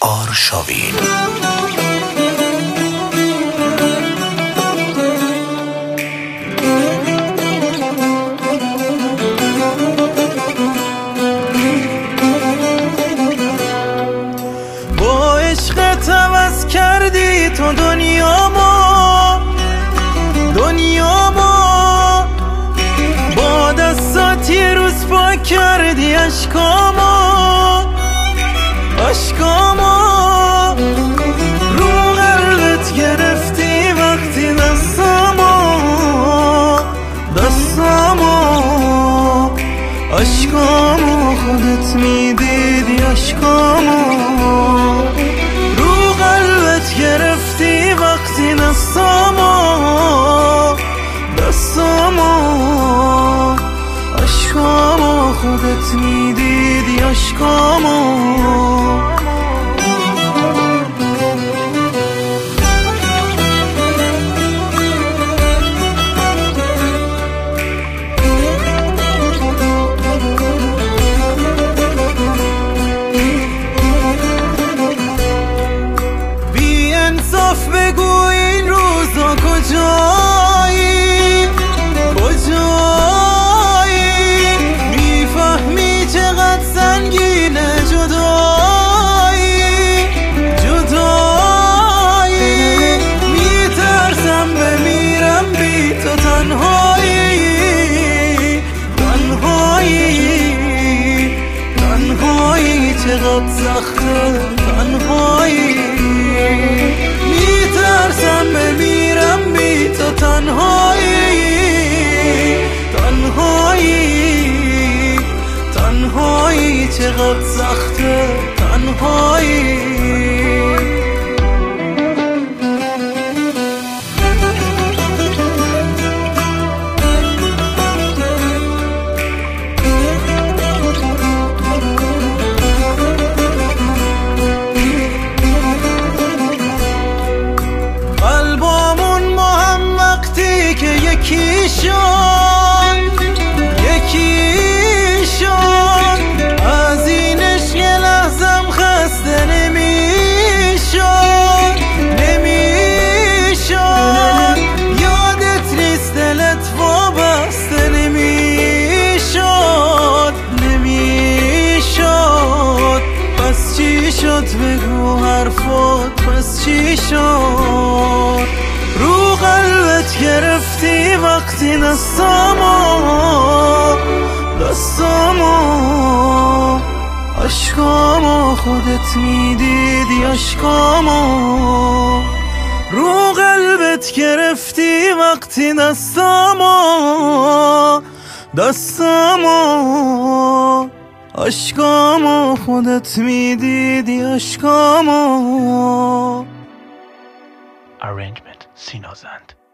آرشاوین. با عشقت عوض کردی تو دنیامو با دستات یه روز پاک کردی عشقامو رو قلبت گرفتی وقتی دستامو عشقامو خودت میدیدی عشقامو رو قلبت گرفتی وقتی دستامو عشقامو خودت میدیدی عشقامو بی انصاف بگو این روزا کجایی میفهمی چقدر سنگینه جدایی میترسم بمیرم بی تو تنهایی چقدر سخته تنهایی میترسم بمیرم بی تو تنهایی چقدر سخته تنهایی قلبامون با هم وقتی که یکی شد از این عشق لحظم خسته نمیشد یادت نیست دلت وابسته نمیشد پس چی شد بگو حرفات پس چی شد رو قلبت گرفتی وقتی دستامو عشقامو خودت میدیدی عشقامو رو قلبت گرفتی وقتی دستامو عشقامو خودت میدیدی عشقامو Arrangement سینازند.